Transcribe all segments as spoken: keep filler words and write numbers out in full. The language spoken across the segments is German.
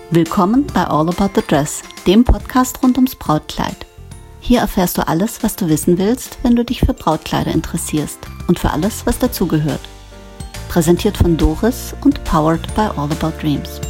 Willkommen bei All About the Dress, dem Podcast rund ums Brautkleid. Hier erfährst du alles, was du wissen willst, wenn du dich für Brautkleider interessierst und für alles, was dazugehört. Präsentiert von Doris und powered by All About Dreams.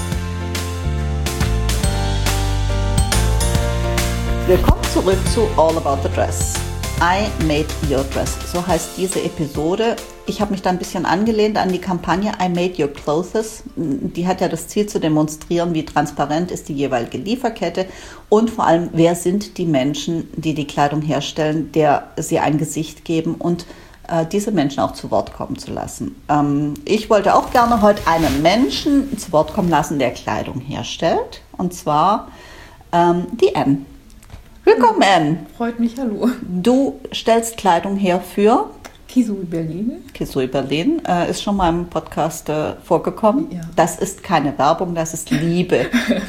Willkommen zurück zu All About the Dress. I made your dress. So heißt diese Episode. Ich habe mich da ein bisschen angelehnt an die Kampagne I made your clothes. Die hat ja das Ziel zu demonstrieren, wie transparent ist die jeweilige Lieferkette und vor allem, wer sind die Menschen, die die Kleidung herstellen, der sie ein Gesicht geben und äh, diese Menschen auch zu Wort kommen zu lassen. Ähm, ich wollte auch gerne heute einen Menschen zu Wort kommen lassen, der Kleidung herstellt, und zwar ähm, die Anne. Willkommen, Anne. Freut mich, hallo. Du stellst Kleidung her für Kisui Berlin. Kisui Berlin äh, ist schon mal im Podcast äh, vorgekommen. Ja. Das ist keine Werbung, das ist Liebe.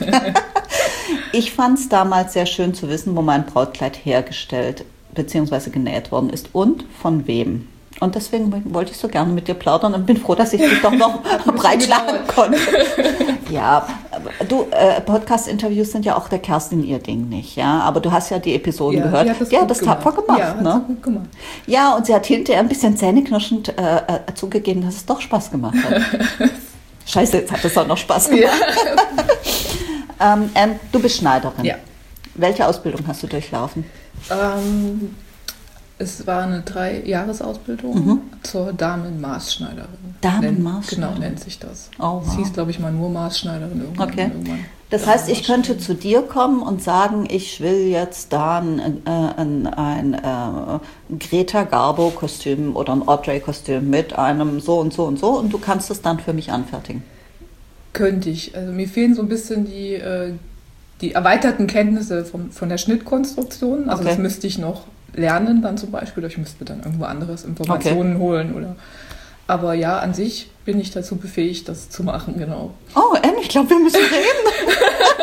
Ich fand es damals sehr schön zu wissen, wo mein Brautkleid hergestellt bzw. genäht worden ist und von wem. Und deswegen wollte ich so gerne mit dir plaudern und bin froh, dass ich dich doch noch breitschlagen konnte. Ja, du, äh, Podcast-Interviews sind ja auch der Kerstin ihr Ding nicht, ja. Aber du hast ja die Episoden ja, gehört. Die hat das ja, das tapfer gemacht, ja, ne? Hat gut gemacht. Ja, und sie hat hinterher ein bisschen zähneknirschend äh, äh, zugegeben, dass es doch Spaß gemacht hat. Scheiße, jetzt hat es auch noch Spaß gemacht. Ja. ähm, Anne, du bist Schneiderin. Ja. Welche Ausbildung hast du durchlaufen? Ähm, es war eine Drei-Jahres-Ausbildung mhm. zur Damenmaßschneiderin. Damenmaßschneiderin? Genau, nennt sich das. Oh, wow. Es hieß, glaube ich, mal nur Maßschneiderin irgendwann. Okay. irgendwann. Das heißt, ich könnte zu dir kommen und sagen, ich will jetzt da ein, äh, ein, ein äh, Greta Garbo-Kostüm oder ein Audrey-Kostüm mit einem so und so und so und du kannst es dann für mich anfertigen. Könnte ich. Also mir fehlen so ein bisschen die, äh, die erweiterten Kenntnisse vom, von der Schnittkonstruktion. Also okay. Das müsste ich noch lernen dann zum Beispiel. Ich müsste dann irgendwo anderes Informationen okay. holen oder... Aber ja, an sich bin ich dazu befähigt, das zu machen, genau. Oh, Anne, ich glaube, wir müssen reden.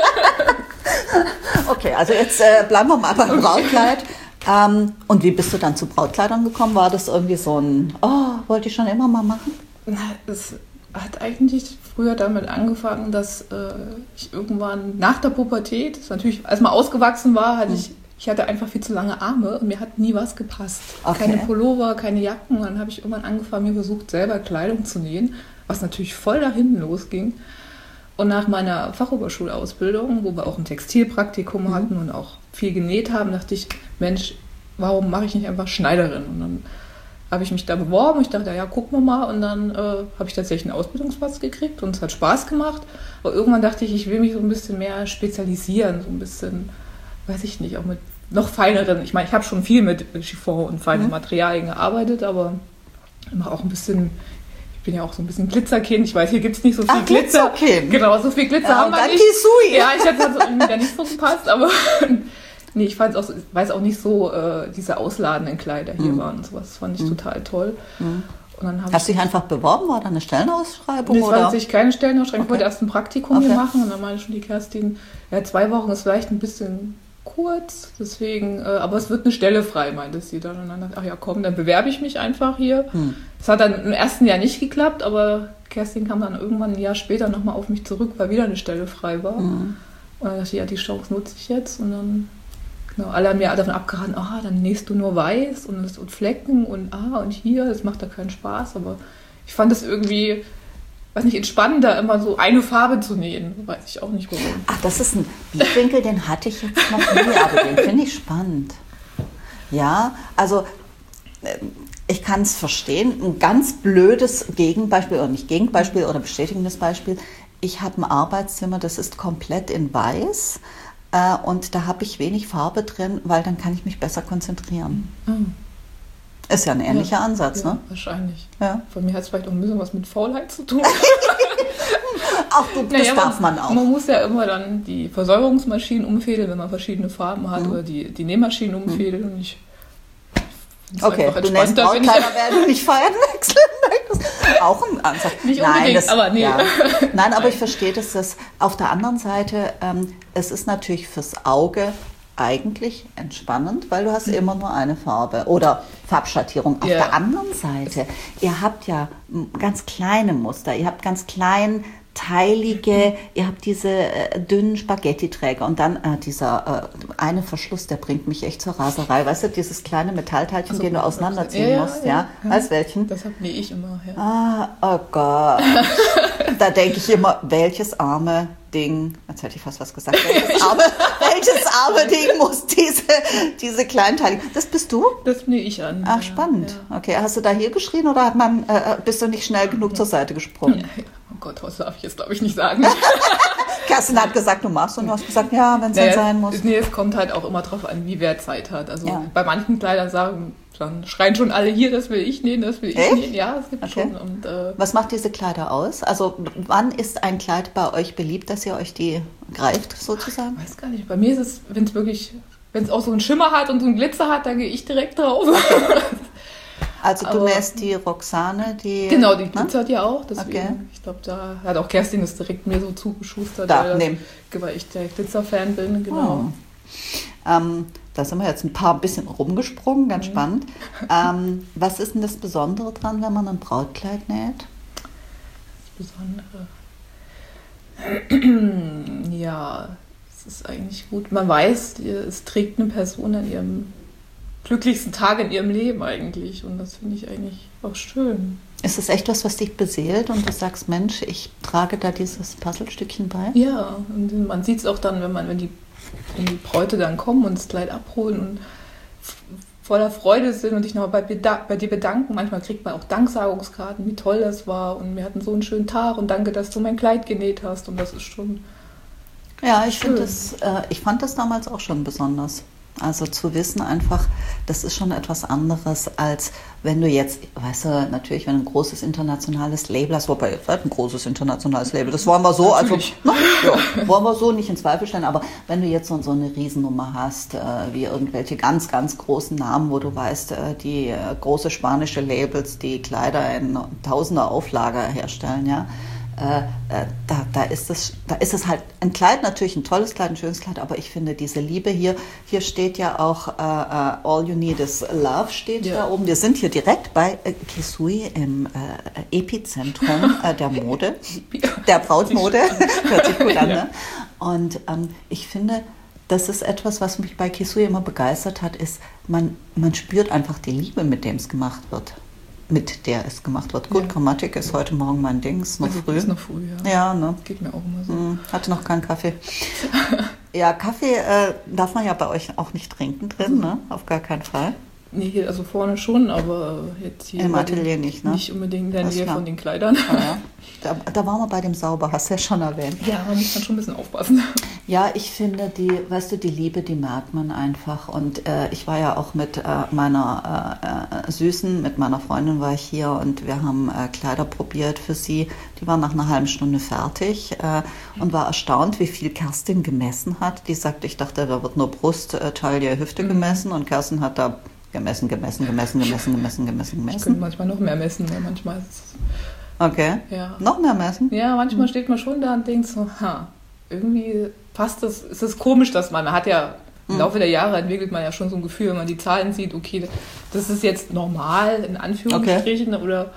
Okay, also jetzt äh, bleiben wir mal beim Brautkleid. Ähm, und wie bist du dann zu Brautkleidern gekommen? War das irgendwie so ein, oh, wollte ich schon immer mal machen? Na, es hat eigentlich früher damit angefangen, dass äh, ich irgendwann nach der Pubertät, das natürlich, als man ausgewachsen war, hatte ich Ich hatte einfach viel zu lange Arme und mir hat nie was gepasst. Okay. Keine Pullover, keine Jacken. Und dann habe ich irgendwann angefangen, mir versucht, selber Kleidung zu nähen, was natürlich voll da hinten losging. Und nach meiner Fachoberschulausbildung, wo wir auch ein Textilpraktikum mhm. hatten und auch viel genäht haben, dachte ich, Mensch, warum mache ich nicht einfach Schneiderin? Und dann habe ich mich da beworben. Ich dachte, ja, gucken wir mal. Und dann äh, habe ich tatsächlich einen Ausbildungsplatz gekriegt und es hat Spaß gemacht. Aber irgendwann dachte ich, ich will mich so ein bisschen mehr spezialisieren, so ein bisschen... weiß ich nicht, auch mit noch feineren, ich meine, ich habe schon viel mit Chiffon und feinen mhm. Materialien gearbeitet, aber immer auch ein bisschen, ich bin ja auch so ein bisschen Glitzerkind, ich weiß, hier gibt es nicht so viel Ach, Glitzer. Glitzerkind. Genau, so viel Glitzer ja, haben wir nicht. Kisui. Ja, ich hätte das irgendwie nicht so gepasst, aber nee, ich fand es auch, weiß auch nicht so, äh, diese ausladenden Kleider hier mhm. waren und sowas, das fand ich mhm. total toll. Mhm. Und dann Hast du dich einfach beworben? War da eine Stellenausschreibung? Nee, es oder? war tatsächlich keine Stellenausschreibung. Okay. Ich wollte erst ein Praktikum okay. hier machen und dann meinte schon die Kerstin, ja, zwei Wochen ist vielleicht ein bisschen kurz, deswegen, äh, aber es wird eine Stelle frei, meinte sie dann. Und dann dachte ich, ach ja, komm, dann bewerbe ich mich einfach hier. Hm. Das hat dann im ersten Jahr nicht geklappt, aber Kerstin kam dann irgendwann ein Jahr später nochmal auf mich zurück, weil wieder eine Stelle frei war. Hm. Und dann dachte ich, ja, die Chance nutze ich jetzt. Und dann, genau, alle haben mir davon abgeraten, ah, dann nähst du nur weiß und, und Flecken und ah, und hier, das macht da keinen Spaß. Aber ich fand es irgendwie... weiß nicht, entspannender, immer so eine Farbe zu nähen. Weiß ich auch nicht warum. Ach, das ist ein Blickwinkel, den hatte ich jetzt noch nie, aber den finde ich spannend. Ja, also ich kann es verstehen. Ein ganz blödes Gegenbeispiel, oder nicht Gegenbeispiel, oder bestätigendes Beispiel. Ich habe ein Arbeitszimmer, das ist komplett in weiß äh, und da habe ich wenig Farbe drin, weil dann kann ich mich besser konzentrieren. Mhm. Ist ja ein ähnlicher ja, Ansatz, ja, ne? Wahrscheinlich. Ja. Von mir hat es vielleicht auch ein bisschen was mit Faulheit zu tun. Ach du, das naja, darf man, man auch. Man muss ja immer dann die Versäuberungsmaschinen umfädeln, wenn man verschiedene Farben hat, mhm. oder die, die Nähmaschinen umfädeln. Mhm. Und ich okay, du nähst Brautkleider, werden nicht feiern wechseln. Auch ein Ansatz. Nicht unbedingt, Nein, das, aber nee. Ja. Nein, aber ich verstehe, dass das auf der anderen Seite, ähm, es ist natürlich fürs Auge eigentlich entspannend, weil du hast mhm. immer nur eine Farbe oder Farbschattierung. Auf yeah. der anderen Seite, ihr habt ja ganz kleine Muster, ihr habt ganz klein teilige, ihr habt diese äh, dünnen Spaghetti-Träger und dann äh, dieser äh, eine Verschluss, der bringt mich echt zur Raserei. Weißt du, dieses kleine Metallteilchen, Also, den du auseinanderziehen ja, musst, ja, ja? ja. Weißt welchen? Deshalb nähe ich immer. Ja. Ah, oh Gott. Da denke ich immer, welches arme Ding, jetzt hätte ich fast was gesagt, welches arme, welches arme Ding muss diese, diese Kleinteile. Das bist du? Das nähe ich an. Ach, ja, spannend. Ja. Okay, hast du da hier geschrien oder hat man, äh, bist du nicht schnell genug zur Seite gesprungen? Ja, oh Gott, das darf ich jetzt glaube ich nicht sagen. Kerstin hat gesagt, du machst und du hast gesagt, ja, wenn es naja, dann sein muss. Nee, es kommt halt auch immer drauf an, wie wer Zeit hat. Also Ja. bei manchen Kleidern sagen, dann schreien schon alle hier, das will ich nähen, das will ich Echt? nähen. Ja, es gibt Okay. schon. Und, äh, Was macht diese Kleider aus? Also wann ist ein Kleid bei euch beliebt, dass ihr euch die greift, sozusagen? weiß gar nicht. Bei mir ist es, wenn es wirklich, wenn es auch so einen Schimmer hat und so einen Glitzer hat, dann gehe ich direkt drauf. Also du Aber- nähst die Roxane, die... Genau, die ne? glitzert ja auch. Deswegen, Okay. ich glaube, da hat auch Kerstin das direkt mir so zugeschustert, Da, weil, nehm. weil ich der Glitzer-Fan bin. Genau. Oh. Ähm, da sind wir jetzt ein paar bisschen rumgesprungen, ganz spannend. Ähm, was ist denn das Besondere dran, wenn man ein Brautkleid näht? Das Besondere. Ja, es ist eigentlich gut. Man weiß, es trägt eine Person an ihrem glücklichsten Tag in ihrem Leben eigentlich. Und das finde ich eigentlich auch schön. Ist das echt was, was dich beseelt und du sagst, Mensch, ich trage da dieses Puzzlestückchen bei? Ja, und man sieht es auch dann, wenn man, wenn die, wenn die Bräute dann kommen und das Kleid abholen und f- voller Freude sind und sich nochmal bei, beda- bei dir bedanken. Manchmal kriegt man auch Danksagungskarten, wie toll das war und wir hatten so einen schönen Tag und danke, dass du mein Kleid genäht hast. Und das ist schon Ja, ich, Schön. find das, äh, ich fand das damals auch schon besonders. Also zu wissen einfach, das ist schon etwas anderes, als wenn du jetzt, weißt du, natürlich, wenn du ein großes internationales Label hast, wobei, ihr seid ein großes internationales Label, das wollen wir so, also, Natürlich. na, ja, wollen wir so nicht in Zweifel stellen, aber wenn du jetzt so, so eine Riesennummer hast, äh, wie irgendwelche ganz, ganz großen Namen, wo du weißt, äh, die äh, große spanische Labels, die Kleider in tausender Auflage herstellen, ja, Äh, äh, da, da, ist es, da ist es halt ein Kleid, natürlich ein tolles Kleid, ein schönes Kleid, aber ich finde diese Liebe hier, hier steht ja auch äh, äh, All You Need is Love steht Ja. da oben. Wir sind hier direkt bei äh, Kisui im äh, Epizentrum äh, der Mode, der Brautmode, hört sich gut an, Ja. ne? Und ähm, ich finde, das ist etwas, was mich bei Kisui immer begeistert hat, ist, man, man spürt einfach die Liebe, mit dem es gemacht wird. Mit der es gemacht wird. Gut, Ja. Chromatik ist heute Morgen mein Ding, ist noch also, früh. ist noch früh, ja. Ja, ne? Geht mir auch immer so. Hm, hatte noch keinen Kaffee. Ja, Kaffee äh, darf man ja bei euch auch nicht trinken drin, ne? Auf gar keinen Fall. Nee, hier, also vorne schon, aber jetzt hier Im bei den- Atelier nicht, ne? nicht unbedingt in der Alles Nähe klar. von den Kleidern. Ja, ja. Da, da waren wir bei dem Sauber, hast du ja schon erwähnt. Ja, man muss dann schon ein bisschen aufpassen. Ja, ich finde, die, weißt du, die Liebe, die merkt man einfach. Und äh, ich war ja auch mit äh, meiner äh, äh, Süßen, mit meiner Freundin war ich hier und wir haben äh, Kleider probiert für sie. Die waren nach einer halben Stunde fertig äh, und war erstaunt, wie viel Kerstin gemessen hat. Die sagte, ich dachte, da wird nur Brust, äh, Taille, Hüfte gemessen und Kerstin hat da gemessen, gemessen, gemessen, gemessen, gemessen, gemessen, Ich könnte gemessen. manchmal noch mehr messen, weil manchmal ist es, Okay. ja. Noch mehr messen? Ja, manchmal steht man schon da und denkt so, ha, irgendwie passt das, ist es komisch, dass man, man hat ja im Laufe der Jahre entwickelt man ja schon so ein Gefühl, wenn man die Zahlen sieht, okay, das ist jetzt normal, in Anführungsstrichen, oder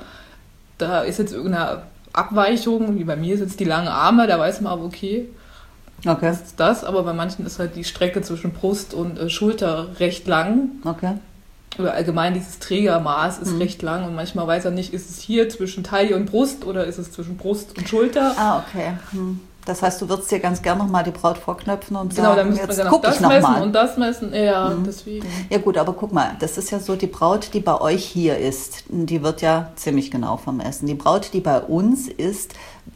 da ist jetzt irgendeine Abweichung, wie bei mir sind es die langen Arme, da weiß man aber, okay, Okay. das ist das, aber bei manchen ist halt die Strecke zwischen Brust und äh, Schulter recht lang. Okay. Oder allgemein dieses Trägermaß ist recht lang und manchmal weiß er nicht, ist es hier zwischen Taille und Brust oder ist es zwischen Brust und Schulter. Ah, okay. Hm. Das heißt, du würdest dir ganz gern nochmal die Braut vorknöpfen und Genau, dann sagen, müsste man jetzt dann auch guck das ich noch messen mal. und das messen. Ja, deswegen. Ja gut, aber guck mal, das ist ja so, die Braut, die bei euch hier ist, die wird ja ziemlich genau vermessen. Die Braut, die bei uns ist,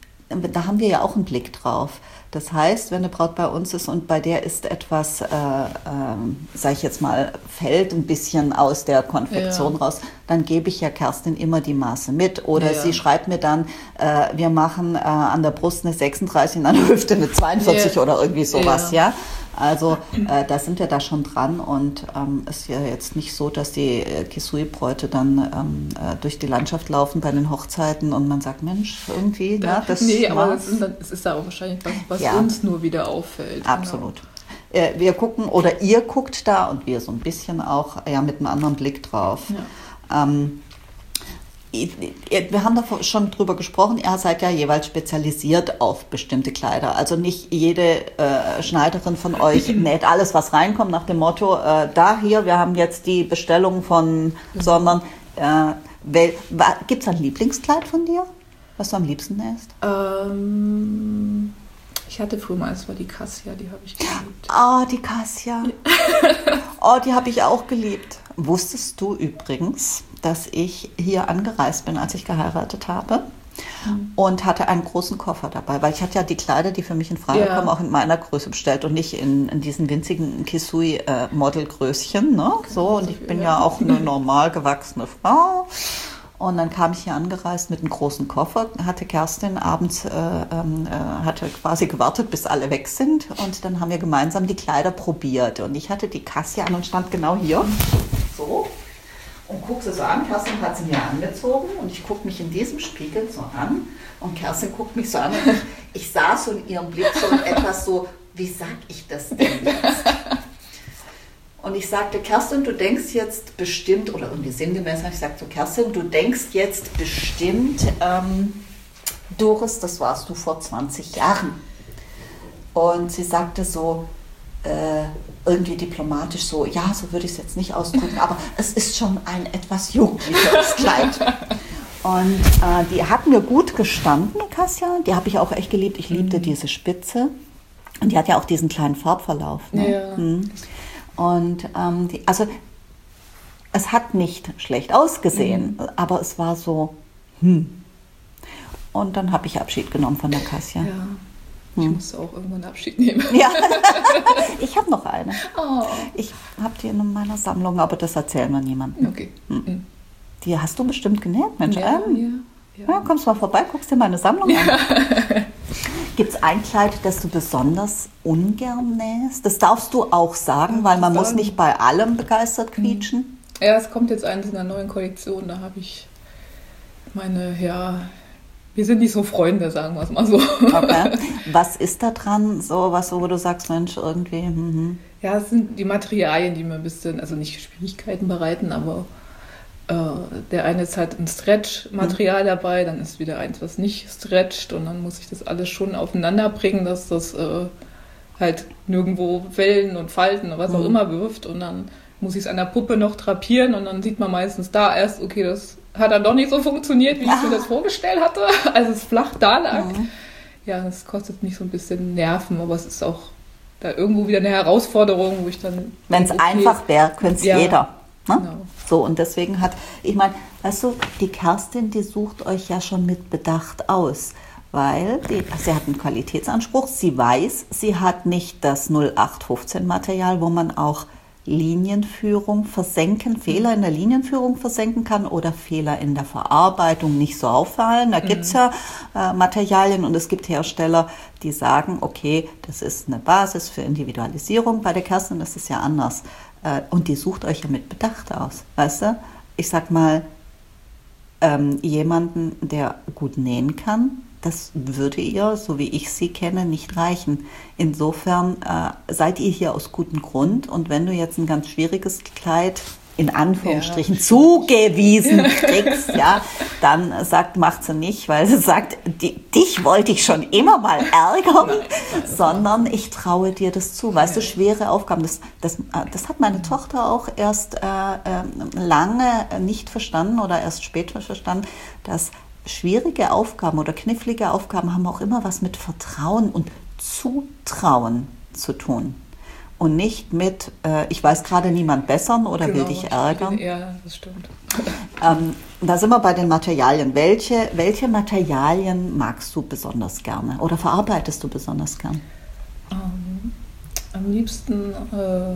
da haben wir ja auch einen Blick drauf. Das heißt, wenn eine Braut bei uns ist und bei der ist etwas, äh, ähm, sage ich jetzt mal, fällt ein bisschen aus der Konfektion Ja. raus, dann gebe ich ja Kerstin immer die Maße mit. Oder Ja. sie schreibt mir dann, äh, wir machen äh, an der Brust eine sechsunddreißig und an der Hüfte eine zweiundvierzig Ja. oder irgendwie sowas, ja. Ja. Also äh, da sind wir da schon dran und ähm, es ist ja jetzt nicht so, dass die äh, Kisui-Bräute dann ähm, äh, durch die Landschaft laufen bei den Hochzeiten und man sagt, Mensch, irgendwie, ja, das nee, aber war's. es ist, dann- es ist da auch wahrscheinlich was, was Ja. uns nur wieder auffällt. Absolut. Äh, wir gucken, oder ihr guckt da und wir so ein bisschen auch ja, mit einem anderen Blick drauf. Ja. Ähm, wir haben da schon drüber gesprochen, ihr seid ja jeweils spezialisiert auf bestimmte Kleider. Also nicht jede äh, Schneiderin von euch näht alles, was reinkommt, nach dem Motto, äh, da hier, wir haben jetzt die Bestellung von, sondern äh, gibt es ein Lieblingskleid von dir, was du am liebsten nähst? Ähm, ich hatte früher mal, es war die Cassia, die habe ich geliebt. Ah, oh, die Cassia. Oh, die habe ich auch geliebt. Wusstest du übrigens, dass ich hier angereist bin, als ich geheiratet habe mhm. und hatte einen großen Koffer dabei, weil ich hatte ja die Kleider, die für mich in Frage ja. kommen, auch in meiner Größe bestellt und nicht in, in diesen winzigen Kisui-Modelgrößchen. Ne? Okay, so, und ich bin ja auch eine normal gewachsene Frau. Und dann kam ich hier angereist mit einem großen Koffer, hatte Kerstin abends, äh, äh, hatte quasi gewartet, bis alle weg sind. Und dann haben wir gemeinsam die Kleider probiert. Und ich hatte die Cassia an und stand genau hier, so, und gucke sie so an. Kerstin hat sie mir angezogen und ich gucke mich in diesem Spiegel so an. Und Kerstin guckt mich so an und ich, ich sah so in ihrem Blick so etwas so, wie sag ich das denn jetzt? Und ich sagte, Kerstin, du denkst jetzt bestimmt, oder irgendwie sinngemäß habe ich gesagt, so Kerstin, du denkst jetzt bestimmt, ähm, Doris, das warst du vor zwanzig Jahren. Und sie sagte so, äh, irgendwie diplomatisch so, ja, so würde ich es jetzt nicht ausdrücken, aber es ist schon ein etwas jugendlicheres Kleid. Und äh, die hat mir gut gestanden, Cassia, die habe ich auch echt geliebt. Ich liebte mhm. diese Spitze. Und die hat ja auch diesen kleinen Farbverlauf. Ne? Ja. Mhm. Und ähm, die, also es hat nicht schlecht ausgesehen, mhm. aber es war so, hm. Und dann habe ich Abschied genommen von der Cassia. Ja, ich hm. musste auch irgendwann Abschied nehmen. Ja, ich habe noch eine. Oh. Ich habe die in meiner Sammlung, aber das erzählen wir niemandem. Okay. Hm. Die hast du bestimmt genäht, Mensch. Ja, ähm, ja, ja. ja, kommst mal vorbei, guckst dir meine Sammlung an. Ja. Gibt es ein Kleid, das du besonders ungern nähst? Das darfst du auch sagen, weil man muss nicht bei allem begeistert quietschen. Ja, es kommt jetzt eins in einer neuen Kollektion, da habe ich meine, ja, wir sind nicht so Freunde, sagen wir es mal so. Okay. Was ist da dran, so was, wo du sagst, Mensch, irgendwie? Mhm. Ja, es sind die Materialien, die mir ein bisschen, also nicht Schwierigkeiten bereiten, aber der eine ist halt ein Stretch-Material mhm. dabei, dann ist wieder eins, was nicht stretcht und dann muss ich das alles schon aufeinander bringen, dass das äh, halt nirgendwo Wellen und Falten oder was mhm. auch immer wirft und dann muss ich es an der Puppe noch drapieren und dann sieht man meistens da erst, okay, das hat dann doch nicht so funktioniert, wie ich mir das vorgestellt hatte, als es flach da lag. Mhm. Ja, das kostet mich so ein bisschen Nerven, aber es ist auch da irgendwo wieder eine Herausforderung, wo ich dann... Wenn es okay, einfach wäre, könnte es ja, jeder. Ne? Genau. So, und deswegen hat, ich meine, weißt du, die Kerstin, die sucht euch ja schon mit Bedacht aus, weil die, sie hat einen Qualitätsanspruch, sie weiß, sie hat nicht das null acht fünfzehn Material, wo man auch Linienführung versenken, Fehler in der Linienführung versenken kann oder Fehler in der Verarbeitung nicht so auffallen. Da mhm. gibt es ja äh, Materialien und es gibt Hersteller, die sagen, okay, das ist eine Basis für Individualisierung. Bei der Kerstin ist es ja anders. Äh, und die sucht euch ja mit Bedacht aus. Weißt du? Ich sag mal, ähm, jemanden, der gut nähen kann, das würde ihr, so wie ich sie kenne, nicht reichen. Insofern äh, seid ihr hier aus gutem Grund. Und wenn du jetzt ein ganz schwieriges Kleid in Anführungsstrichen ja. zugewiesen kriegst, ja, dann sagt, macht sie nicht, weil sie sagt, die, dich wollte ich schon immer mal ärgern, nein, nein, sondern ich traue dir das zu. Weißt ja. du, schwere Aufgaben, das, das, das hat meine Tochter auch erst äh, lange nicht verstanden oder erst später verstanden, dass schwierige Aufgaben oder knifflige Aufgaben haben auch immer was mit Vertrauen und Zutrauen zu tun. Und nicht mit, äh, ich weiß gerade niemand bessern oder genau, will dich ärgern. Ja, das stimmt. Ähm, da sind wir bei den Materialien. Welche, welche Materialien magst du besonders gerne oder verarbeitest du besonders gern? Ähm, am liebsten, äh,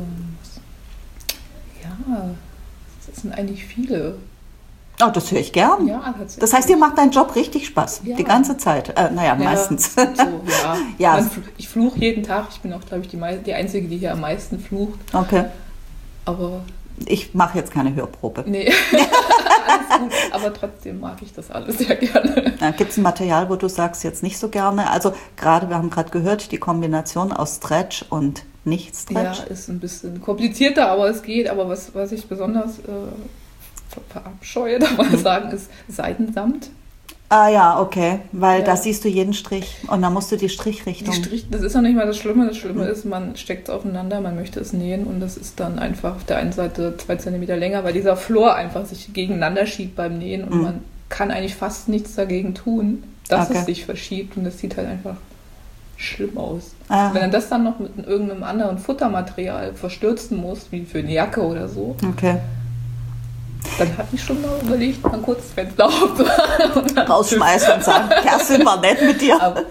ja, das sind eigentlich viele. Oh, das höre ich gern. Ja, tatsächlich. Das heißt, dir macht dein Job richtig Spaß, ja. die ganze Zeit. Äh, naja, ja, meistens. So, ja. ja. Man, ich fluche jeden Tag. Ich bin auch, glaube ich, die, die Einzige, die hier am meisten flucht. Okay. Aber ich mache jetzt keine Hörprobe. Nee, alles gut. Aber trotzdem mag ich das alles sehr gerne. Ja, gibt es ein Material, wo du sagst, jetzt nicht so gerne? Also gerade, wir haben gerade gehört, die Kombination aus Stretch und nicht Stretch. Ja, ist ein bisschen komplizierter, aber es geht. Aber was, was ich besonders... Äh, verabscheue, darf man sagen, ist Seidensamt. Ah ja, okay, weil Ja. da siehst du jeden Strich und dann musst du die Strichrichtung. Die Strich, das ist noch nicht mal das Schlimme. Das Schlimme ist, man steckt es aufeinander, man möchte es nähen und das ist dann einfach auf der einen Seite zwei Zentimeter länger, weil dieser Flor einfach sich gegeneinander schiebt beim Nähen und Mhm. man kann eigentlich fast nichts dagegen tun, dass Okay. es sich verschiebt und das sieht halt einfach schlimm aus. Ah. Wenn man das dann noch mit irgendeinem anderen Futtermaterial verstürzen muss, wie für eine Jacke oder so, Okay. dann habe ich schon mal überlegt, mal kurz das Fenster aufzumachen. Rausschmeißen und sagen, Kerstin, war nett mit dir. Aber,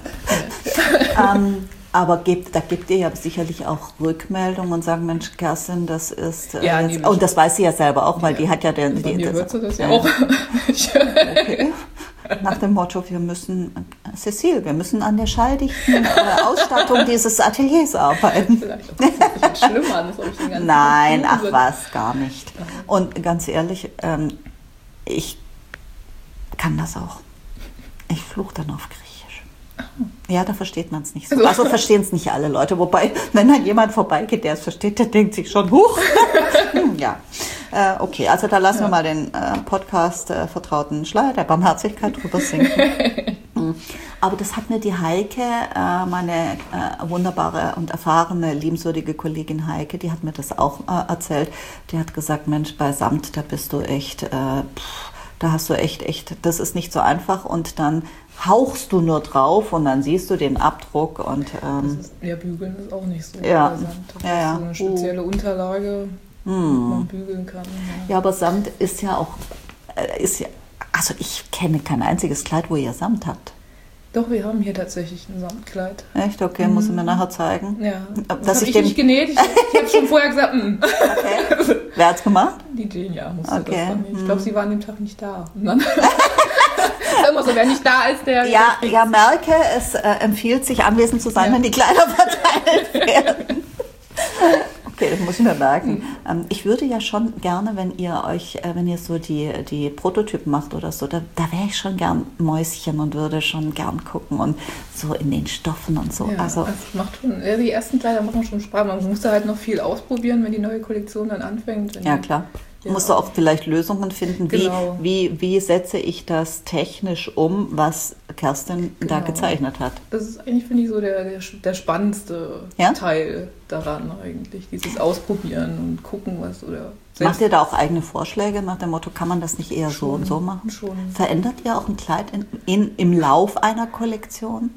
ähm, aber gebt, da gibt ihr ja sicherlich auch Rückmeldungen und sagen, Mensch, Kerstin, das ist... Äh, Ja, jetzt, nämlich. und das weiß sie ja selber auch, weil Ja. die hat ja den... bei Die, mir hört sie das ja ja. auch. Okay. Nach dem Motto, wir müssen, Cecile, wir müssen an der schalldichten äh, Ausstattung dieses Ateliers arbeiten. Vielleicht auch ein bisschen schlimmer, das habe ich den ganzen Nein, Tag ach tun. was, gar nicht. Und ganz ehrlich, ähm, ich kann das auch. Ich fluche dann auf Griechisch. Ja, da versteht man es nicht so. Also verstehen es nicht alle Leute. Wobei, wenn dann jemand vorbeigeht, der es versteht, der denkt sich schon, huch. Hm, ja, äh, okay, also da lassen Ja. wir mal den äh, Podcast äh, Vertrauten Schleier der Barmherzigkeit drüber sinken. Hm. Aber das hat mir die Heike, äh, meine äh, wunderbare und erfahrene, liebenswürdige Kollegin Heike, die hat mir das auch äh, erzählt. Die hat gesagt, Mensch, bei Samt, da bist du echt, äh, pff, da hast du echt, echt, das ist nicht so einfach und dann hauchst du nur drauf und dann siehst du den Abdruck und ähm, Das ist, ja, bügeln ist auch nicht so Ja. interessant. Das Ja, ist ja. so eine spezielle Unterlage, die man bügeln kann. Ja. ja, aber Samt ist ja auch, äh, ist ja, also ich kenne kein einziges Kleid, wo ihr Samt habt. Doch, wir haben hier tatsächlich ein Samtkleid. Echt? Okay, muss ich mir nachher zeigen. Ja, Dass das habe ich ich den- nicht genäht. Ich, ich habe schon vorher gesagt, mm. Okay. Wer hat's gemacht? Die Genia musste Okay. das dann nicht. Ich Hm. glaube, sie war an dem Tag nicht da. Und dann ist immer so, wer nicht da ist, der... Ja, der ja, merke, es äh, empfiehlt sich, anwesend zu sein, Ja. wenn die Kleider verteilt werden. Okay, das muss ich mir merken. Ähm, ich würde ja schon gerne, wenn ihr euch, äh, wenn ihr so die, die Prototypen macht oder so, da, da wäre ich schon gern Mäuschen und würde schon gern gucken und so in den Stoffen und so. Ja, Also, das macht schon, ja, die ersten Kleider machen schon Spaß. Man muss da halt noch viel ausprobieren, wenn die neue Kollektion dann anfängt. Wenn ja, die- klar. Ja. Musst du auch vielleicht Lösungen finden, wie, Genau. wie, wie setze ich das technisch um, was Kerstin da Genau. gezeichnet hat. Das ist eigentlich, finde ich, so der, der, der spannendste Ja? Teil daran eigentlich. Dieses Ausprobieren und gucken, was oder Macht ihr da auch eigene Vorschläge nach dem Motto, kann man das nicht eher so Schon, und so machen? schon. Verändert ihr auch ein Kleid in, in, im Lauf einer Kollektion?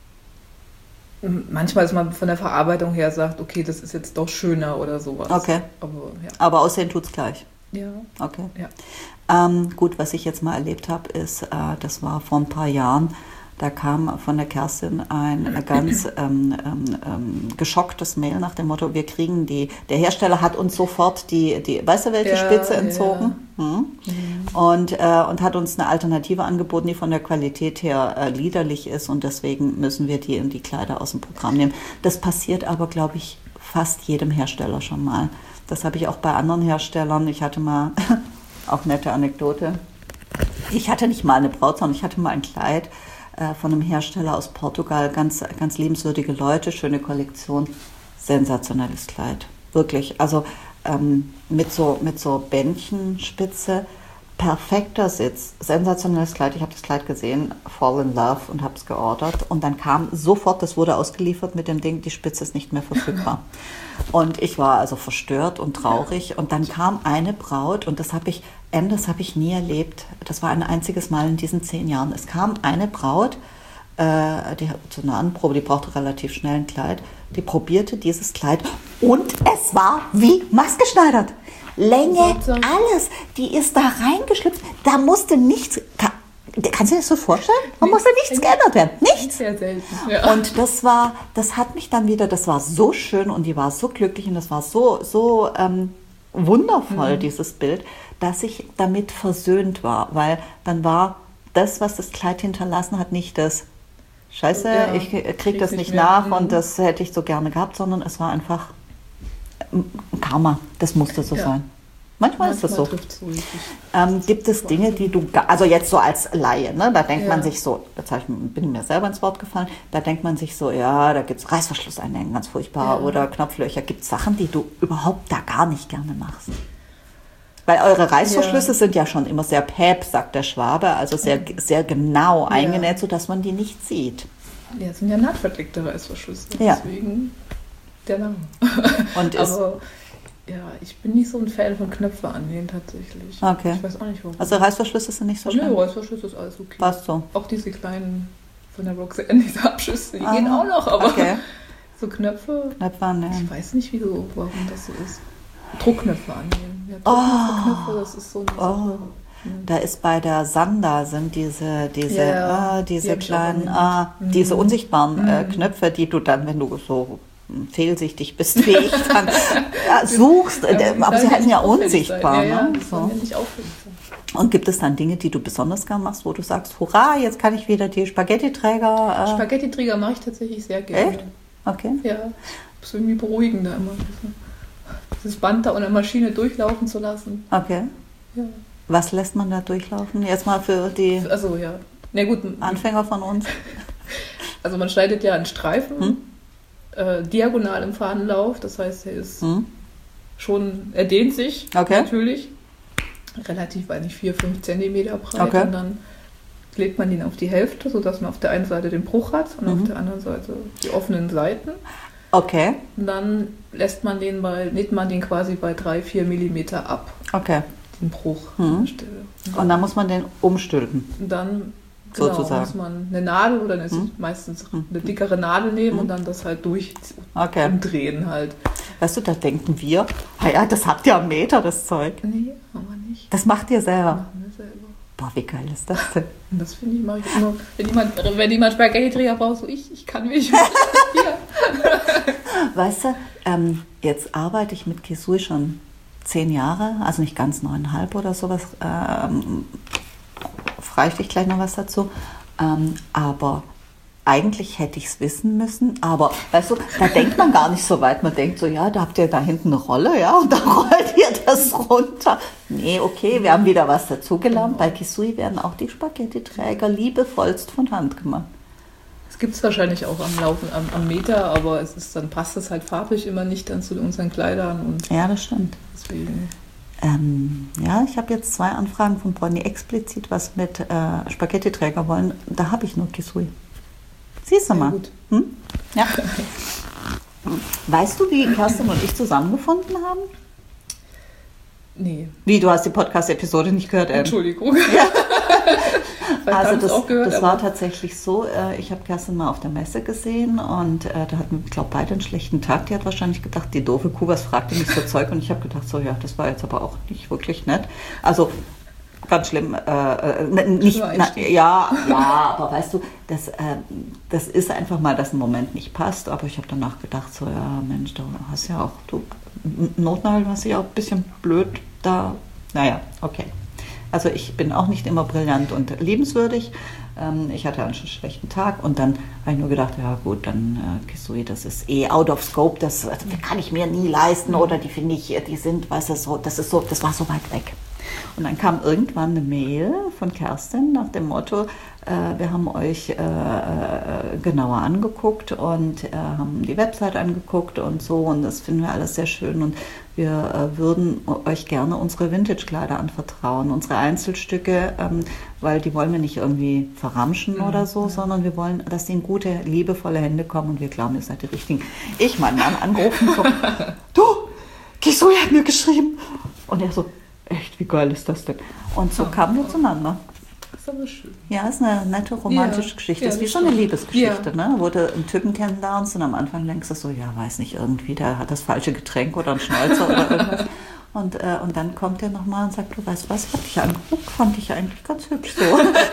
Manchmal ist man von der Verarbeitung her sagt, okay, das ist jetzt doch schöner oder sowas. Okay. Aber ja. Aber aussehen tut's gleich. Ja. Okay. Ja. Ähm, gut, was ich jetzt mal erlebt habe, ist, äh, das war vor ein paar Jahren, da kam von der Kerstin ein ganz ähm, ähm, ähm, geschocktes Mail nach dem Motto, wir kriegen die, der Hersteller hat uns sofort die, die weißt du welche Ja, Spitze ja. entzogen? Hm? Und, äh, und hat uns eine Alternative angeboten, die von der Qualität her äh, liederlich ist und deswegen müssen wir die in die Kleider aus dem Programm nehmen. Das passiert aber, glaube ich, fast jedem Hersteller schon mal. Das habe ich auch bei anderen Herstellern. Ich hatte mal, auch nette Anekdote, ich hatte nicht mal eine Braut, sondern ich hatte mal ein Kleid äh, von einem Hersteller aus Portugal, ganz, ganz liebenswürdige Leute, schöne Kollektion, sensationelles Kleid, wirklich. Also ähm, mit so, mit so Bändchenspitze, perfekter Sitz, sensationelles Kleid. Ich habe das Kleid gesehen, fall in love und habe es geordert. Und dann kam sofort, das wurde ausgeliefert mit dem Ding, die Spitze ist nicht mehr verfügbar. Und ich war also verstört und traurig. Und dann kam eine Braut und das habe ich, N, das habe ich nie erlebt. Das war ein einziges Mal in diesen zehn Jahren. Es kam eine Braut, äh, die hat so eine Anprobe, die brauchte relativ schnell ein Kleid. Die probierte dieses Kleid und es war wie maßgeschneidert. Länge, alles. Die ist da reingeschlüpft. Da musste nichts. Kann, kannst du dir das so vorstellen? Da Nee, musste nichts geändert werden. Nichts. Sehr selten. Ja. Und das war, das hat mich dann wieder, das war so schön und die war so glücklich und das war so, so ähm, wundervoll, Mhm. dieses Bild, dass ich damit versöhnt war. Weil dann war das, was das Kleid hinterlassen hat, nicht das Scheiße, Ja, ich krieg krieg das nicht nicht mehr. nach Mhm. und das hätte ich so gerne gehabt, sondern es war einfach ein Karma. Das musste so Ja. sein. Manchmal, ist das so. trifft's so richtig. Ähm, gibt es Dinge, die du, ga- also jetzt so als Laie, ne, da denkt Ja. man sich so, jetzt hab ich, bin mir selber ins Wort gefallen, da denkt man sich so, ja, da gibt es Reißverschlusseinlängen, ganz furchtbar, Ja. oder Knopflöcher. Gibt es Sachen, die du überhaupt da gar nicht gerne machst? Weil eure Reißverschlüsse ja. sind ja schon immer sehr päp, sagt der Schwabe, also sehr, sehr genau ja. eingenäht, sodass man die nicht sieht. Ja, es sind ja nahtverdeckte Reißverschlüsse, ja. deswegen der Name. Und ist Aber ja, ich bin nicht so ein Fan von Knöpfe annähen tatsächlich. Okay. Ich weiß auch nicht warum. Also Reißverschlüsse sind nicht so schlimm? Nö, Reißverschlüsse ist alles okay. Passt so. Auch diese kleinen von der Roxanne, diese Abschüsse, die ah, gehen auch noch, aber okay. so Knöpfe, Knöpfe annähen. Ich weiß nicht, wieso, warum das so ist. Druckknöpfe annähen. Ja, Druckknöpfe, oh. das ist so eine oh. Sache. Da ist bei der Sanda sind diese, diese, ja, ah, diese die kleinen, ah, mhm. diese unsichtbaren mhm. äh, Knöpfe, die du dann, wenn du so fehlsichtig bist wie ich, dann ja, suchst. Ja, aber sie heißen ja unsichtbar. Ja, ja, ne? das so. Ja nicht auffällig sein. Und gibt es dann Dinge, die du besonders gern machst, wo du sagst, hurra, jetzt kann ich wieder die Spaghetti-Träger... Äh Spaghetti-Träger mache ich tatsächlich sehr gerne. Echt? Okay. Ja, das ist irgendwie beruhigender immer. Dieses Band da unter der Maschine durchlaufen zu lassen. Okay. Ja. Was lässt man da durchlaufen? Jetzt mal für die also, ja. Na gut. Anfänger von uns. Also man schneidet ja einen Streifen hm? äh, diagonal im Fadenlauf. Das heißt, er ist hm? schon, er dehnt sich okay. natürlich. Relativ, weiß nicht, vier, fünf Zentimeter breit. Okay. Und dann legt man ihn auf die Hälfte, sodass man auf der einen Seite den Bruch hat und mhm. auf der anderen Seite die offenen Seiten. Okay. Und dann lässt man den bei, näht man den quasi bei drei, vier Millimeter ab. Okay. Den Bruch. Mhm. Und, dann, und dann muss man den umstülpen. Und dann genau, sozusagen. muss man eine Nadel oder eine, mhm. meistens eine dickere Nadel nehmen mhm. und dann das halt durch okay. umdrehen halt. Weißt du, da denken wir, ah ja, das habt ihr am Meter, das Zeug. Nee, haben wir nicht. Das macht ihr selber? Machen wir selber. Boah, wie geil ist das denn? Und das finde ich, mache ich immer. Wenn jemand, wenn jemand Spaghetti-Träger braucht, so ich, ich kann mich. Weißt du, ähm, jetzt arbeite ich mit Kisui schon zehn Jahre, also nicht ganz neuneinhalb oder sowas. Ähm, frage ich dich gleich noch was dazu. Ähm, aber eigentlich hätte ich es wissen müssen, aber weißt du, da denkt man gar nicht so weit. Man denkt so, ja, da habt ihr da hinten eine Rolle, ja, und da rollt ihr das runter. Nee, okay, wir haben wieder was dazugelernt. Bei Kisui werden auch die Spaghetti-Träger liebevollst von Hand gemacht. Es gibt es wahrscheinlich auch am Laufen, am, am Meter, aber es ist, dann passt es halt farblich immer nicht dann zu unseren Kleidern. Und ja, das stimmt. Deswegen. Ähm, ja, ich habe jetzt zwei Anfragen von Bonnie explizit was mit äh, Spaghetti-Träger wollen. Da habe ich nur Kisui. Siehst du mal. Gut. Hm? Ja. Weißt du, wie Kerstin und ich zusammengefunden haben? Nee. Wie, du hast die Podcast-Episode nicht gehört? Ähm. Entschuldigung. Ja. Also das, auch gehört, das war tatsächlich so, äh, ich habe Kerstin mal auf der Messe gesehen und äh, da hatten wir, ich glaube, beide einen schlechten Tag. Die hat wahrscheinlich gedacht, die doofe Kuh, was fragt die mich so Zeug? Und ich habe gedacht, so ja, das war jetzt aber auch nicht wirklich nett. Also ganz schlimm. Äh, nicht, na, ja, ja, aber weißt du, das, äh, das ist einfach mal, dass ein Moment nicht passt. Aber ich habe danach gedacht, so ja, Mensch, du hast ja auch, du Notnagel hast ja auch ein bisschen blöd da. Naja, okay. Also ich bin auch nicht immer brillant und liebenswürdig. Ähm, ich hatte einen schlechten Tag und dann habe ich nur gedacht, ja gut, dann äh, Kisui, das ist eh out of scope, das, das kann ich mir nie leisten oder die finde ich, die sind, weißt du, so, das ist so, das war so weit weg. Und dann kam irgendwann eine Mail von Kerstin nach dem Motto, äh, wir haben euch äh, äh, genauer angeguckt und äh, haben die Website angeguckt und so und das finden wir alles sehr schön und wir äh, würden euch gerne unsere Vintage-Kleider anvertrauen, unsere Einzelstücke, ähm, weil die wollen wir nicht irgendwie verramschen ja, oder so, ja. sondern wir wollen, dass die in gute, liebevolle Hände kommen und wir glauben, ihr seid die Richtigen. Ich meinen Mann angerufen, so, du, Kisui hat mir geschrieben und er so, echt, wie geil ist das denn? Und so oh, kamen wir oh. zueinander. Das ist aber schön. Ja, ist eine nette romantische ja, Geschichte. Ja, das ist wie so eine Liebesgeschichte, ja. ne? Wo du einen Typen kennenlernst und am Anfang denkst du so, ja, weiß nicht, irgendwie, der hat das falsche Getränk oder einen Schnäuzer oder irgendwas. Und, äh, und dann kommt er nochmal und sagt, du weißt was, ich hab dich angeguckt, fand ich eigentlich ganz hübsch so.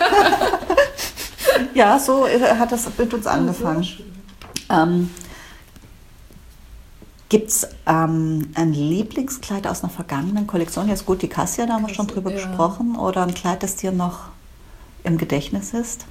Ja, so hat das mit uns angefangen. Ähm, Gibt es ähm, ein Lieblingskleid aus einer vergangenen Kollektion? Jetzt gut, die Cassia, da haben wir schon drüber ja. gesprochen. Oder ein Kleid, das dir noch im Gedächtnis ist?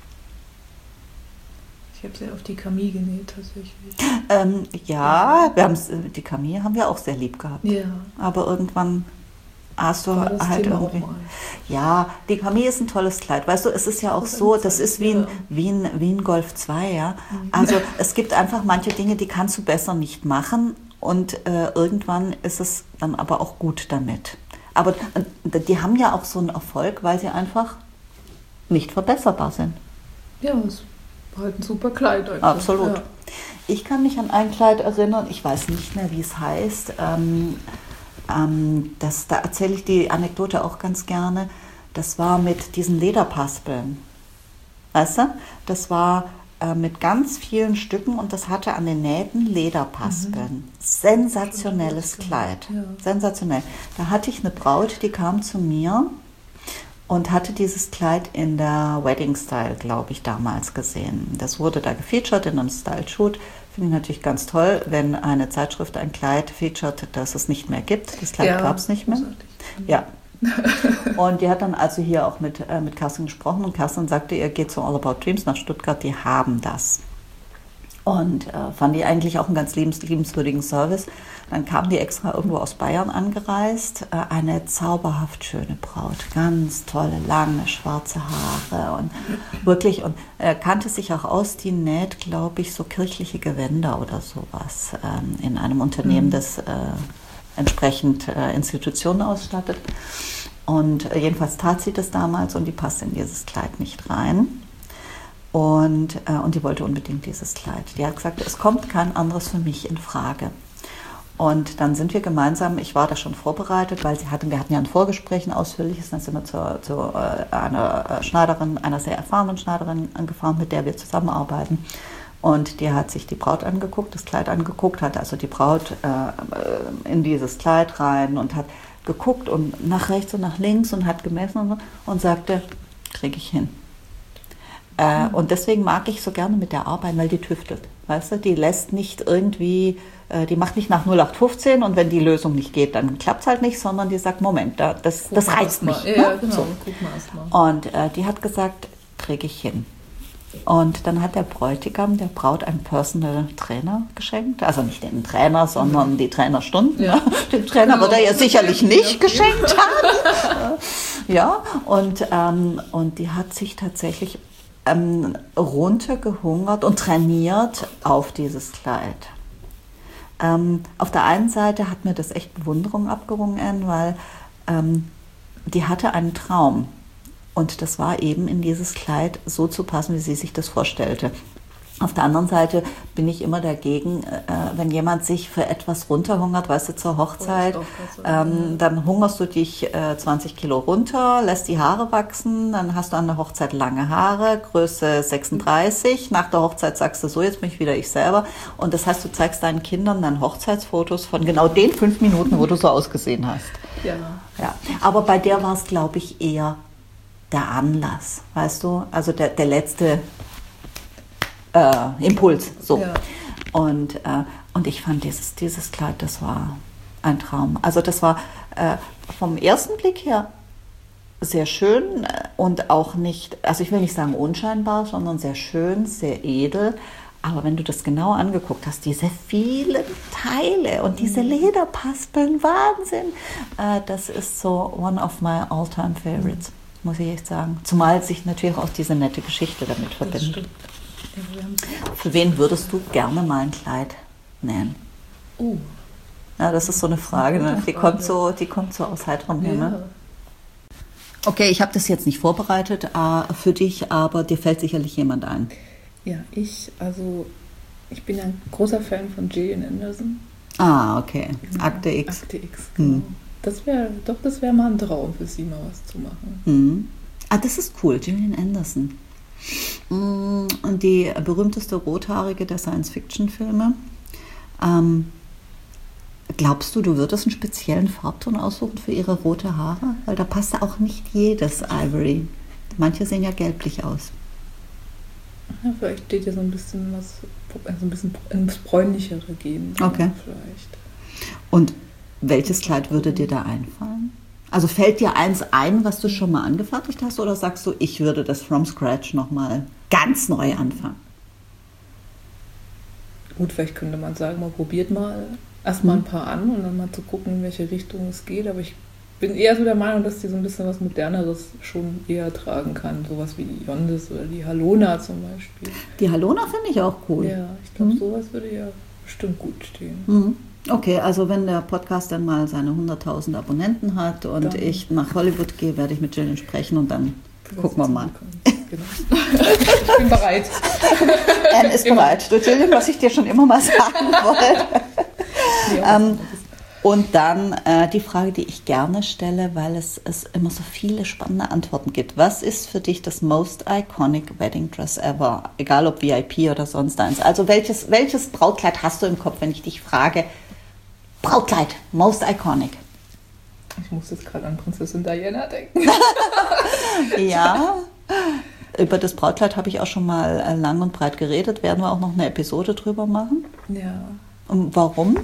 Ich habe sie auf die Camille genäht, tatsächlich. Ähm, ja, wir die Camille haben wir auch sehr lieb gehabt. Ja. Aber irgendwann hast du halt Thema irgendwie... Ja, die Camille ist ein tolles Kleid. Weißt du, es ist ja auch das so, das ist wie ein, wie ein, wie ein Golf zwei, ja. Also es gibt einfach manche Dinge, die kannst du besser nicht machen und äh, irgendwann ist es dann aber auch gut damit. Aber die haben ja auch so einen Erfolg, weil sie einfach nicht verbesserbar sind. Ja, es war halt ein super Kleid. Eigentlich. Absolut. Ja. Ich kann mich an ein Kleid erinnern, ich weiß nicht mehr, wie es heißt. Ähm, ähm, das, da erzähle ich die Anekdote auch ganz gerne. Das war mit diesen Lederpaspeln. Weißt du? Das war äh, mit ganz vielen Stücken und das hatte an den Nähten Lederpaspeln. Mhm. Sensationelles Kleid. Ja. Sensationell. Da hatte ich eine Braut, die kam zu mir und hatte dieses Kleid in der Wedding Style, glaube ich, damals gesehen. Das wurde da gefeatured in einem Style-Shoot. Finde ich natürlich ganz toll, wenn eine Zeitschrift ein Kleid featured, das es nicht mehr gibt. Das Kleid ja, gab es nicht mehr. Ja. Und die hat dann also hier auch mit, äh, mit Kerstin gesprochen und Kerstin sagte, ihr geht zu All About Dreams nach Stuttgart, die haben das. Und äh, fand ich eigentlich auch einen ganz liebens, liebenswürdigen Service. Dann kam die extra irgendwo aus Bayern angereist. Äh, eine zauberhaft schöne Braut. Ganz tolle, lange, schwarze Haare. Und wirklich, und äh, kannte sich auch aus, die näht, glaube ich, so kirchliche Gewänder oder sowas ähm, in einem Unternehmen, mhm. das äh, entsprechend äh, Institutionen ausstattet. Und äh, jedenfalls tat sie das damals und die passte in dieses Kleid nicht rein. Und, äh, und die wollte unbedingt dieses Kleid. Die hat gesagt, es kommt kein anderes für mich in Frage. Und dann sind wir gemeinsam, ich war da schon vorbereitet, weil sie hatten, wir hatten ja ein Vorgespräch, ein ausführliches, dann sind wir zu, zu äh, einer Schneiderin, einer sehr erfahrenen Schneiderin angefahren, mit der wir zusammenarbeiten. Und die hat sich die Braut angeguckt, das Kleid angeguckt, hat also die Braut äh, in dieses Kleid rein und hat geguckt und nach rechts und nach links und hat gemessen und, so, und sagte, kriege ich hin. Äh, und deswegen mag ich so gerne mit der arbeiten, weil die tüftelt. Weißt du, die lässt nicht irgendwie, äh, die macht nicht nach null acht fünfzehn und wenn die Lösung nicht geht, dann klappt es halt nicht, sondern die sagt, Moment, da, das, das reizt mich. Ja, ne? ja, genau, so. Guck mal erst mal. Und äh, die hat gesagt, kriege ich hin. Und dann hat der Bräutigam der Braut einen Personal Trainer geschenkt. Also nicht den Trainer, sondern die Trainerstunden. Ja. Den Trainer wird er ja sicherlich nicht geschenkt haben. Ja, und, ähm, und die hat sich tatsächlich ähm, runtergehungert und trainiert auf dieses Kleid. Ähm, auf der einen Seite hat mir das echt Bewunderung abgerungen, weil ähm, die hatte einen Traum. Und das war eben in dieses Kleid so zu passen, wie sie sich das vorstellte. Auf der anderen Seite bin ich immer dagegen, äh, wenn jemand sich für etwas runterhungert, weißt du, zur Hochzeit, ähm, dann hungerst du dich äh, zwanzig Kilo runter, lässt die Haare wachsen, dann hast du an der Hochzeit lange Haare, Größe sechsunddreißig. Nach der Hochzeit sagst du so, jetzt bin ich wieder ich selber. Und das heißt, du zeigst deinen Kindern dann Hochzeitsfotos von genau den fünf Minuten, wo du so ausgesehen hast. Ja. Ja. Aber bei der war es, glaube ich, eher der Anlass, weißt du, also der, der letzte äh, Impuls. So. Ja. Und, äh, und ich fand dieses, dieses Kleid, das war ein Traum. Also das war äh, vom ersten Blick her sehr schön und auch nicht, also ich will nicht sagen unscheinbar, sondern sehr schön, sehr edel. Aber wenn du das genau angeguckt hast, diese vielen Teile und diese Lederpaspeln, Wahnsinn, äh, das ist so one of my all-time favorites. Muss ich echt sagen. Zumal sich natürlich auch diese nette Geschichte damit verbindet. Für wen würdest du gerne mal ein Kleid nähen? Oh. Ja, das ist so eine Frage, ne? Die kommt so, die kommt so aus heiterem Himmel. Ja. Okay, ich habe das jetzt nicht vorbereitet äh, für dich, aber dir fällt sicherlich jemand ein. Ja, ich, also ich bin ein großer Fan von Gillian Anderson. Ah, okay. Ja, Akte X. Akte X, genau. Hm. Das wäre, doch, das wäre mal ein Traum für sie, mal was zu machen. Mhm. Ah, das ist cool, Gillian Anderson. Mhm. Und die berühmteste Rothaarige der Science-Fiction-Filme. Ähm, glaubst du, du würdest einen speziellen Farbton aussuchen für ihre rote Haare? Weil da passt ja auch nicht jedes Ivory. Manche sehen ja gelblich aus. Ja, vielleicht steht ja so ein bisschen was, also ein bisschen ins Bräunlichere gehen. Okay. Vielleicht. Und welches Kleid würde dir da einfallen? Also fällt dir eins ein, was du schon mal angefertigt hast, oder sagst du, ich würde das from scratch nochmal ganz neu anfangen? Gut, vielleicht könnte man sagen, man probiert mal erstmal ein paar an und dann mal zu gucken, in welche Richtung es geht. Aber ich bin eher so der Meinung, dass die so ein bisschen was Moderneres schon eher tragen kann. Sowas wie die Yondes oder die Halona zum Beispiel. Die Halona finde ich auch cool. Ja, ich glaube, mhm. sowas würde ja bestimmt gut stehen. Mhm. Okay, also wenn der Podcast dann mal seine hunderttausend Abonnenten hat und dann ich nach Hollywood gehe, werde ich mit Gillian sprechen und dann gucken wir mal. Genau. Ich bin bereit. Anne ist immer. bereit. Du, Gillian, was ich dir schon immer mal sagen wollte. Ja, ähm, und dann äh, die Frage, die ich gerne stelle, weil es, es immer so viele spannende Antworten gibt. Was ist für dich das most iconic wedding dress ever? Egal ob V I P oder sonst eins. Also welches, welches Brautkleid hast du im Kopf, wenn ich dich frage, Brautkleid, most iconic? Ich muss jetzt gerade an Prinzessin Diana denken. Ja, über das Brautkleid habe ich auch schon mal lang und breit geredet. Werden wir auch noch eine Episode drüber machen? Ja. Und warum?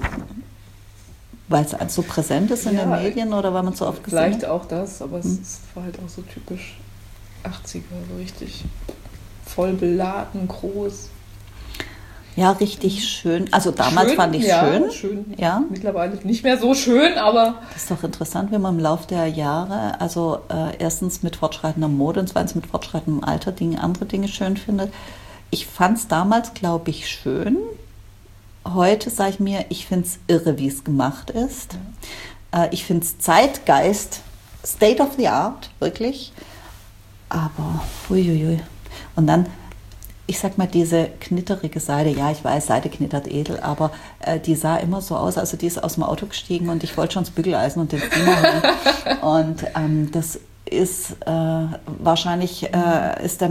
Weil es so präsent ist in ja, den Medien oder weil man es so oft gesehen hat? Vielleicht auch das, aber es hm. war halt auch so typisch achtziger, so richtig voll beladen, groß. Ja, richtig schön. Also damals schön, fand ich es ja, schön. schön. Ja. Mittlerweile nicht mehr so schön, aber... Das ist doch interessant, wenn man im Laufe der Jahre, also äh, erstens mit fortschreitender Mode und zweitens mit fortschreitendem Alter Dinge, andere Dinge schön findet. Ich fand es damals, glaube ich, schön. Heute sage ich mir, ich finde es irre, wie es gemacht ist. Ja. Äh, ich finde es Zeitgeist, State of the Art, wirklich. Aber, uiuiui. Und dann... Ich sag mal, diese knitterige Seide, ja, ich weiß, Seide knittert edel, aber äh, die sah immer so aus, also die ist aus dem Auto gestiegen und ich wollte schon das Bügeleisen und den Steamer holen. Und ähm, das ist äh, wahrscheinlich äh, ist der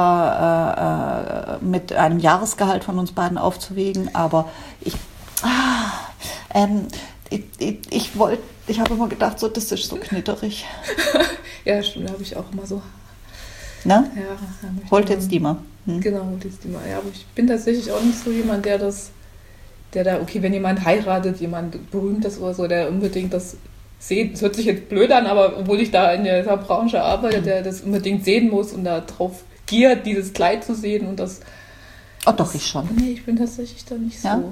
Meter äh, äh, mit einem Jahresgehalt von uns beiden aufzuwiegen, aber ich, ah, ähm, ich, ich, ich wollte, ich habe immer gedacht, so, das ist so knitterig. Ja, stimmt, da habe ich auch immer so. Na? Ja, holt jetzt die mal. Hm. Genau, holt jetzt die mal. Ja, aber ich bin tatsächlich auch nicht so jemand, der das, der da, okay, wenn jemand heiratet, jemand Berühmtes oder so, der unbedingt das sehen, das hört sich jetzt blöd an, aber obwohl ich da in dieser Branche arbeite, der das unbedingt sehen muss und da drauf giert, dieses Kleid zu sehen und das... Oh doch, ich schon. Nee, ich bin tatsächlich da nicht so. Ja?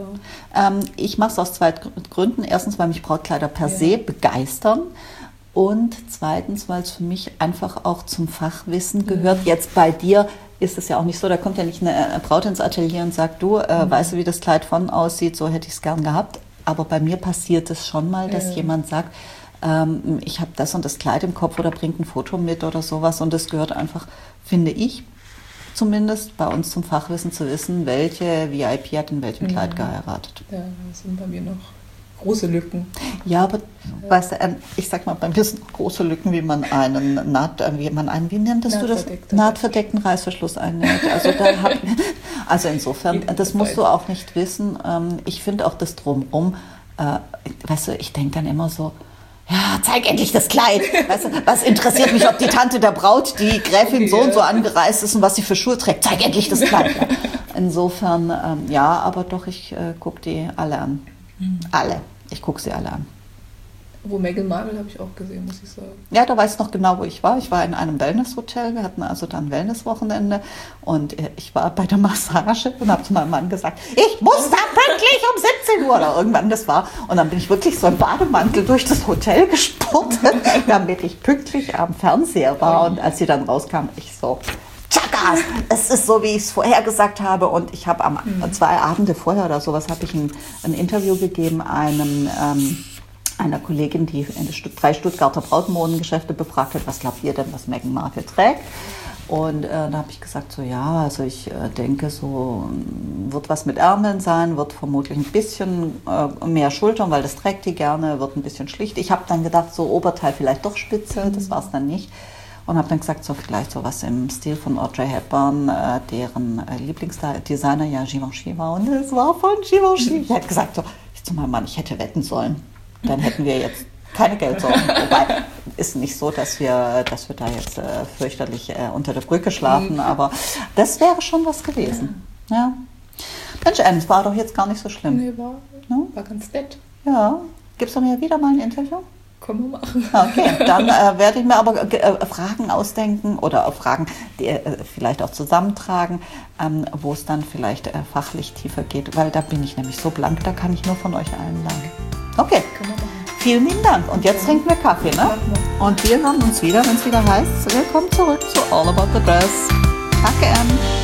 Ja. Ähm, ich mache es aus zwei Gründen. Erstens, weil mich Brautkleider per ja. se begeistern. Und zweitens, weil es für mich einfach auch zum Fachwissen gehört. Jetzt bei dir ist es ja auch nicht so, da kommt ja nicht eine Braut ins Atelier und sagt, du, äh, mhm. weißt du, wie das Kleid von aussieht, so hätte ich es gern gehabt. Aber bei mir passiert es schon mal, dass ja. jemand sagt, ähm, ich habe das und das Kleid im Kopf oder bringt ein Foto mit oder sowas. Und das gehört einfach, finde ich, zumindest bei uns zum Fachwissen zu wissen, welche V I P hat in welchem mhm. Kleid geheiratet. Ja, das sind bei mir noch große Lücken. Ja, aber ja. weißt du, ich sag mal, bei mir sind große Lücken, wie man einen Naht, wie man einen, wie nenntest du das? Nahtverdeckten Reißverschluss einnäht. Also da hab, also insofern, das musst du auch nicht wissen. Ich finde auch das Drumherum, weißt du, ich denke dann immer so, ja, zeig endlich das Kleid. Weißt du, was interessiert mich, ob die Tante der Braut, die Gräfin okay, so und so angereist ist und was sie für Schuhe trägt. Zeig endlich das Kleid. Insofern, ähm, ja, aber doch, ich äh, gucke die alle an. Mhm. Alle. Ich gucke sie alle an. Wo Meghan Markle habe ich auch gesehen, muss ich sagen. Ja, da weiß ich noch genau, wo ich war. Ich war in einem Wellnesshotel. Wir hatten also dann Wellnesswochenende. Und äh, ich war bei der Massage und habe zu meinem Mann gesagt, ich muss da pünktlich um siebzehn Uhr oder irgendwann das war. Und dann bin ich wirklich so im Bademantel durch das Hotel gespurtet, damit ich pünktlich am Fernseher war. Und als sie dann rauskam, ich so... Tschakas, es ist so, wie ich es vorher gesagt habe. Und ich habe am mhm. zwei Abende vorher oder sowas habe ich ein, ein Interview gegeben einem ähm, einer Kollegin, die in Stutt- drei Stuttgarter Brautmodengeschäfte befragt hat, was glaubt ihr denn, was Meghan Markle trägt? Und äh, da habe ich gesagt, so ja, also ich äh, denke, so wird was mit Ärmeln sein, wird vermutlich ein bisschen äh, mehr Schultern, weil das trägt die gerne, wird ein bisschen schlicht. Ich habe dann gedacht, so Oberteil vielleicht doch spitze, mhm. das war es dann nicht. Und habe dann gesagt, so vielleicht so was im Stil von Audrey Hepburn, äh, deren äh, Lieblingsdesigner ja Givenchy war. Und es war von Givenchy. Ich hätte gesagt, so, ich zu meinem Mann, ich hätte wetten sollen. Dann hätten wir jetzt keine Geldsorgen. Wobei, ist nicht so, dass wir, dass wir da jetzt äh, fürchterlich äh, unter der Brücke schlafen. Mhm. Aber das wäre schon was gewesen. Ja. Ja. Mensch, Anne, es war doch jetzt gar nicht so schlimm. Nee, war, ja? war ganz nett. Ja. Gibst du mir wieder mal ein Interview? Können wir machen. Okay, dann äh, werde ich mir aber äh, Fragen ausdenken oder äh, Fragen, die äh, vielleicht auch zusammentragen, ähm, wo es dann vielleicht äh, fachlich tiefer geht, weil da bin ich nämlich so blank, da kann ich nur von euch allen lernen. Okay, vielen lieben Dank. Und jetzt ja. trinken wir Kaffee, ne? Und wir hören uns wieder, wenn es wieder heißt, willkommen zurück zu All About the Dress. Danke, Anne.